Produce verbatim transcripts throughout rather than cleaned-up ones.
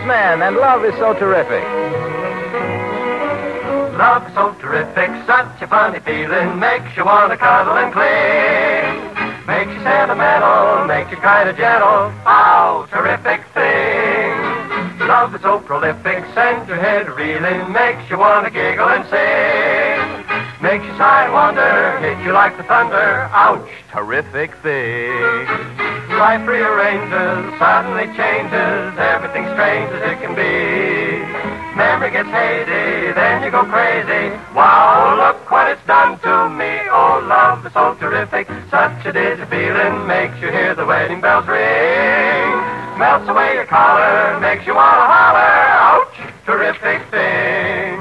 James Mann, and Love is So Terrific. Love is so terrific, such a funny feeling, makes you want to cuddle and cling. Makes you sentimental, makes you kind of gentle. Oh, terrific thing. Love is so prolific, sends your head reeling, makes you want to giggle and sing. Makes you sigh and wonder, hit you like the thunder. Ouch, terrific thing. Life rearranges, suddenly changes, everything strange as it can be. Memory gets hazy, then you go crazy. Wow, look what it's done to me. Oh, love is so terrific, such a dizzy feeling, makes you hear the wedding bells ring. Melts away your collar, makes you want to holler. Ouch, terrific thing.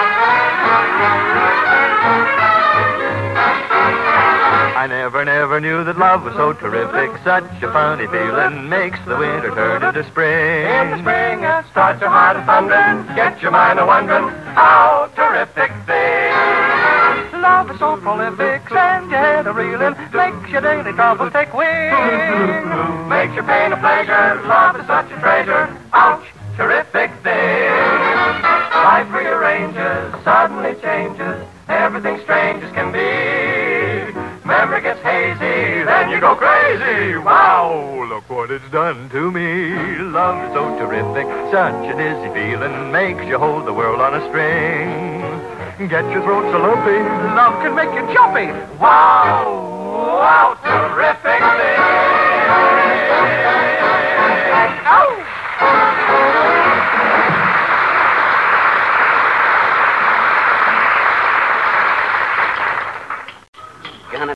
I never, never knew that love was so terrific. Such a funny feeling, makes the winter turn into spring. In the spring, it starts your heart a thundering, gets your mind a wondering. How terrific thing. Love is so prolific, sends your head a reeling, makes your daily troubles take wing. Makes your pain a pleasure, love is such a treasure. Ouch, terrific thing. Life rearranges, suddenly changes, everything strange as can be. Memory gets hazy, then you go crazy. Wow, look what it's done to me. Love is so terrific, such a dizzy feeling, makes you hold the world on a string. Get your throat so lumpy, love can make you jumpy. Wow, wow, terrific thing.